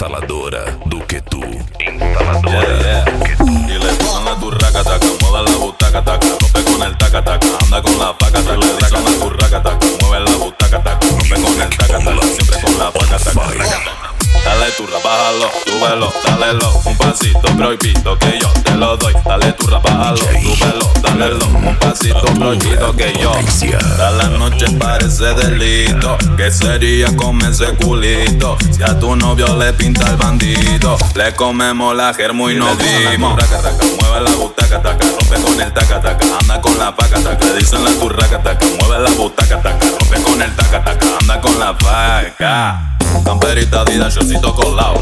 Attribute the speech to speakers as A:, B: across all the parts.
A: Instaladora do que tu. Instaladora
B: Yeah.
A: do que tu.
B: Y le dicen la turraca taca, mueve la butaca taca, rompe con el taca taca, anda con la faca taca. Le dicen la turraca taca, mueve la butaca taca, rompe con el taca taca, siempre con la faca taca. Dale turra, bájalo, súbelo, dálelo, un pasito prohibido que yo te lo doy. Dale turra, bájalo, súbelo, dálelo, un pasito prohibido que yo. A la noche parece delito, que sería comer ese culito. Si a tu novio le pinta el bandido, le comemos la germo y nos dimos. Mueve la butaca taca, rompe con el taca taca, anda con la faca taca. Le dicen la turraca taca, mueve la butaca taca, rompe con el taca taca, anda con la faca. Camperita Adidas, shortcito colado,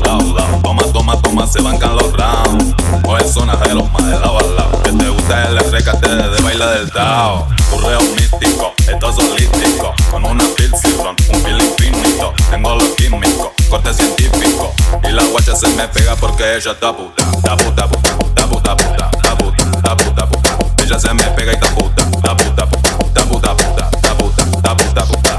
B: toma, se bancan los rounds. Oye, sonajero, más de lado a lado. Que te gusta el recate de baile del Tao. Turreo místico, esto es holístico. Con una pilsi ron, un feel infinito. Tengo lo químico, corte científico. Y la guacha se me pega porque ella está puta. Ta puta, puta, ta puta, puta, ta puta, ta puta, puta. Ella se me pega y ta puta, ta puta, puta, ta puta, puta, ta puta, ta puta, puta.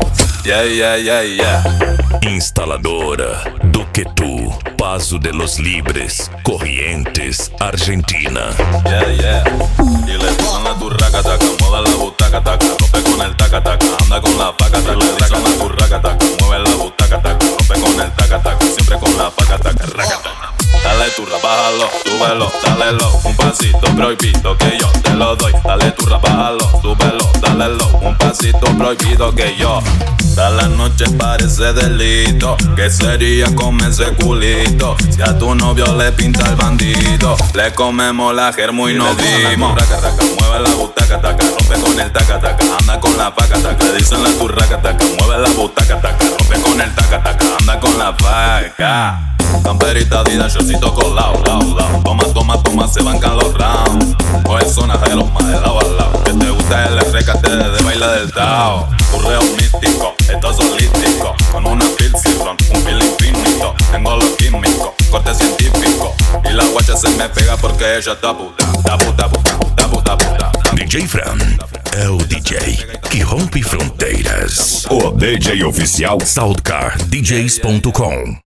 B: Yeah.
A: Instaladora do que tu. Paso de los Libres, Corrientes, Argentina.
B: Yeah. Y le dicen la turraca taca, mueve la butaca taca, rompe con el taca taca, anda con la faca taca. Le dicen la turraca taca, mueve la butaca taca, rompe con el taca taca, siempre con la faca taca, raca taca. Dale turra, bájalo, súbelo, dálelo, un pasito prohibido que yo te lo doy. Dale turra, bájalo, súbelo, dálelo, un pasito prohibido que yo. A la noche parece delito, que sería comer ese culito. Si a tu novio le pinta el bandido, le comemos la germo y nos dimos. Mueve la butaca taca, rompe con el taca taca, anda con la faca taca. Le dicen la turraca taca, mueve la butaca taca, rompe con el taca taca, anda con la faca. Camperita Adidas, shortcito colado, toma, se bancan los rounds. Oye, sonajero, más de lado a lado. Que te gusta el recate de baile del Tao. Turreo místico, esto es holístico. Con una pilsi ron, un feel infinito. Tengo lo químico, corte científico. Y la guacha se me pega porque ella está puta, ta puta, puta, ta puta, puta.
A: DJ Fran é o DJ que rompe fronteiras.
C: O DJ oficial
A: SoundCardDJs.com